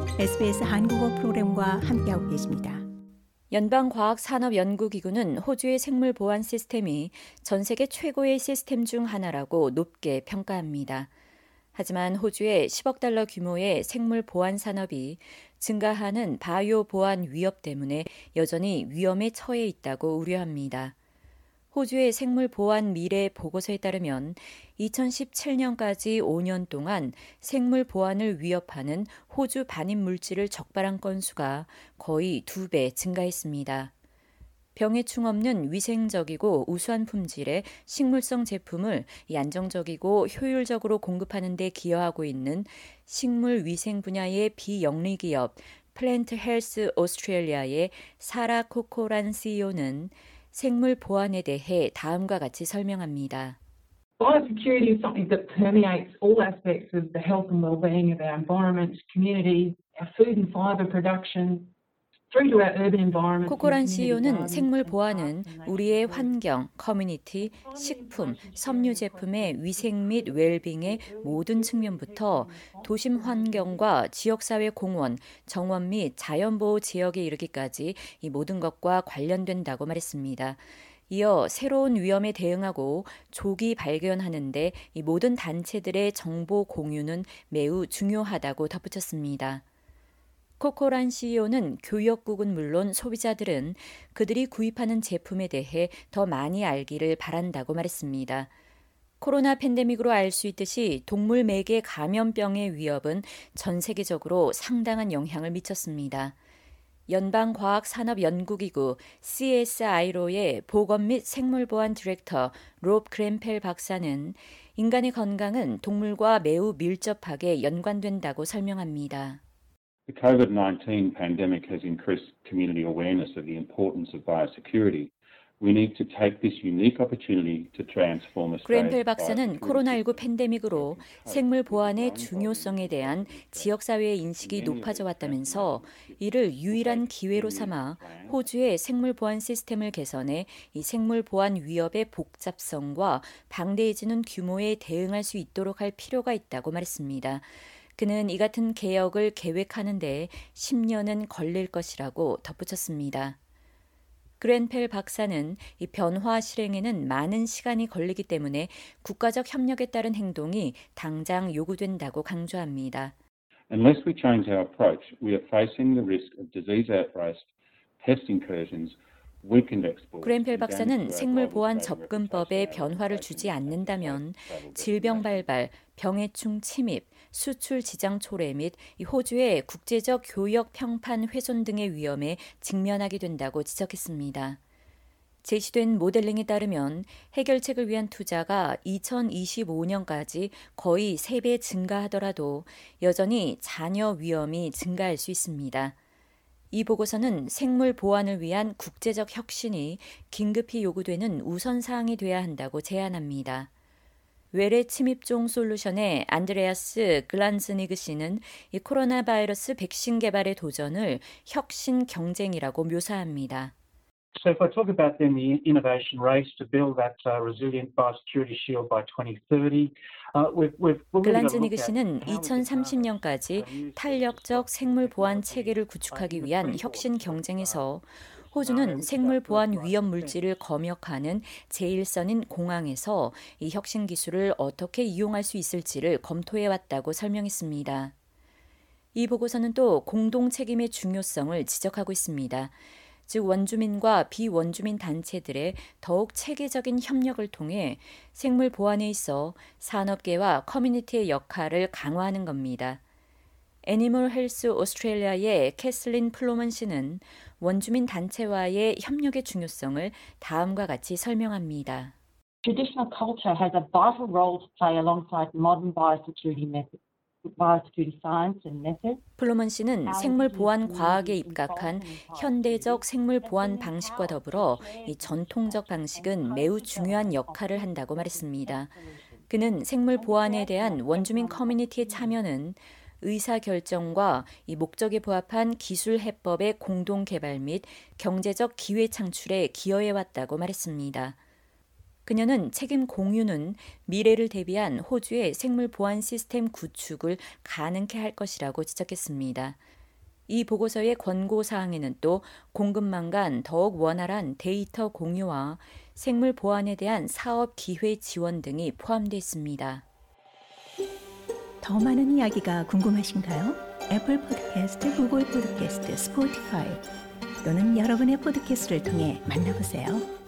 SBS 한국어 프로그램과 함께하고 계십니다. 연방과학산업연구기구는 호주의 생물 보안 시스템이 전 세계 최고의 시스템 중 하나라고 높게 평가합니다. 하지만 호주의 10억 달러 규모의 생물 보안 산업이 증가하는 바이오 보안 위협 때문에 여전히 위험에 처해 있다고 우려합니다. 호주의 생물 보안 미래 보고서에 따르면 2017년까지 5년 동안 생물 보안을 위협하는 호주 반입 물질을 적발한 건수가 거의 2배 증가했습니다. 병해충 없는 위생적이고 우수한 품질의 식물성 제품을 안정적이고 효율적으로 공급하는 데 기여하고 있는 식물 위생 분야의 비영리 기업 플랜트 헬스 오스트레일리아의 사라 코코란 CEO는 생물 보안에 대해 다음과 같이 설명합니다. Biosecurity is something that permeates all aspects of the health and well-being of our environment, communities, our food and fibre production. 코코란 CEO는 생물 보안은 우리의 환경, 커뮤니티, 식품, 섬유 제품의 위생 및 웰빙의 모든 측면부터 도심 환경과 지역사회 공원, 정원 및 자연보호 지역에 이르기까지 이 모든 것과 관련된다고 말했습니다. 이어 새로운 위험에 대응하고 조기 발견하는 데 이 모든 단체들의 정보 공유는 매우 중요하다고 덧붙였습니다. 코코란 CEO는 교역국은 물론 소비자들은 그들이 구입하는 제품에 대해 더 많이 알기를 바란다고 말했습니다. 코로나 팬데믹으로 알 수 있듯이 동물 매개 감염병의 위협은 전 세계적으로 상당한 영향을 미쳤습니다. 연방과학산업연구기구 CSIRO의 보건 및 생물보안 디렉터 롭 그랜펠 박사는 인간의 건강은 동물과 매우 밀접하게 연관된다고 설명합니다. The COVID-19 pandemic has increased community awareness of the importance of biosecurity. We need to take this unique opportunity to transform Australia. 그랜펠 박사는 코로나19 팬데믹으로 생물 보안의 중요성에 대한 지역사회의 인식이 높아져 왔다면서 이를 유일한 기회로 삼아 호주의 생물 보안 시스템을 개선해 이 생물 보안 위협의 복잡성과 방대해지는 규모에 대응할 수 있도록 할 필요가 있다고 말했습니다. 그는 이 같은 개혁을 계획하는데 10년은 걸릴 것이라고 덧붙였습니다. 그랜펠 박사는 이 변화 실행에는 많은 시간이 걸리기 때문에 국가적 협력에 따른 행동이 당장 요구된다고 강조합니다. Unless we change our approach, we are facing the risk of disease outbreaks, pest incursions. 그랜펠 박사는 생물 보안 접근법에 변화를 주지 않는다면 질병 발발, 병해충 침입, 수출 지장 초래 및 호주의 국제적 교역 평판 훼손 등의 위험에 직면하게 된다고 지적했습니다. 제시된 모델링에 따르면 해결책을 위한 투자가 2025년까지 거의 3배 증가하더라도 여전히 잔여 위험이 증가할 수 있습니다. 이 보고서는 생물 보안을 위한 국제적 혁신이 긴급히 요구되는 우선사항이 돼야 한다고 제안합니다. 외래 침입종 솔루션의 안드레아스 글란즈니그 씨는 이 코로나 바이러스 백신 개발의 도전을 혁신 경쟁이라고 묘사합니다. So if I talk about then the innovation race to build that resilient biosecurity shield by 2030, 글란즈니그 씨는 2030년까지 탄력적 생물 보안 체계를 구축하기 위한 혁신 경쟁에서 호주는 생물 보안 위험 물질을 검역하는 제1선인 공항에서 이 혁신 기술을 어떻게 이용할 수 있을지를 검토해 왔다고 설명했습니다. 이 보고서는 또 공동 책임의 중요성을 지적하고 있습니다. 즉 원주민과 비원주민 단체들의 더욱 체계적인 협력을 통해 생물 보안에 있어 산업계와 커뮤니티의 역할을 강화하는 겁니다. 애니멀 헬스 오스트레일리아의 캐슬린 플로먼 씨는 원주민 단체와의 협력의 중요성을 다음과 같이 설명합니다. Traditional culture has a vital role to play alongside modern biosecurity methods. 플로먼 씨는 생물 보안 과학에 입각한 현대적 생물 보안 방식과 더불어 이 전통적 방식은 매우 중요한 역할을 한다고 말했습니다. 그는 생물 보안에 대한 원주민 커뮤니티의 참여는 의사결정과 이 목적에 부합한 기술 해법의 공동 개발 및 경제적 기회 창출에 기여해왔다고 말했습니다. 그녀는 책임 공유는 미래를 대비한 호주의 생물 보안 시스템 구축을 가능케 할 것이라고 지적했습니다. 이 보고서의 권고 사항에는 또 공급망 간 더욱 원활한 데이터 공유와 생물 보안에 대한 사업 기회 지원 등이 포함됐습니다. 더 많은 이야기가 궁금하신가요? 애플 팟캐스트, 구글 팟캐스트, 스포티파이 또는 여러분의 팟캐스트를 통해 만나보세요.